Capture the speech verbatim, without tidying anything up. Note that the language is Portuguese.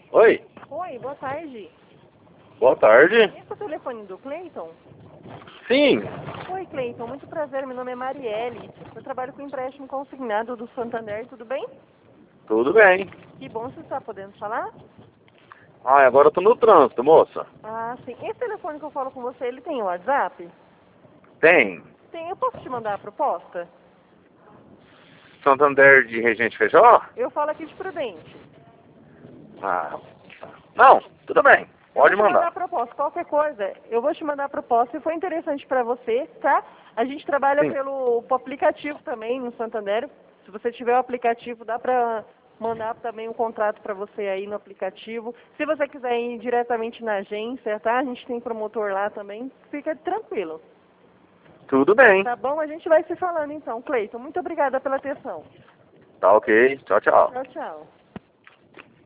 Oi, Oi, boa tarde. boa tarde. Esse é o telefone do Cleiton? Sim, Oi, Cleiton, muito prazer, meu nome é Marielle. Eu trabalho com empréstimo consignado do Santander, tudo bem? tudo bem. Que bom você está podendo falar? Ah, agora eu tô no trânsito, moça. Ah, sim. Esse telefone que eu falo com você, ele tem WhatsApp? Tem. Tem, eu posso te mandar a proposta? Santander de Regente Feijó? Eu falo aqui de Prudente. Ah, não, tudo bem. Eu vou Pode te mandar a mandar. proposta. Qualquer coisa, eu vou te mandar a proposta. Se for interessante para você, tá? A gente trabalha Sim. pelo pro aplicativo também no Santander. Se você tiver o aplicativo, dá para mandar também um contrato para você aí no aplicativo. Se você quiser ir diretamente na agência, tá? A gente tem promotor lá também. Fica tranquilo. Tudo bem. Tá bom? A gente vai se falando então, Cleiton. Muito obrigada pela atenção. Tá ok. Tchau, tchau. Tchau, tchau.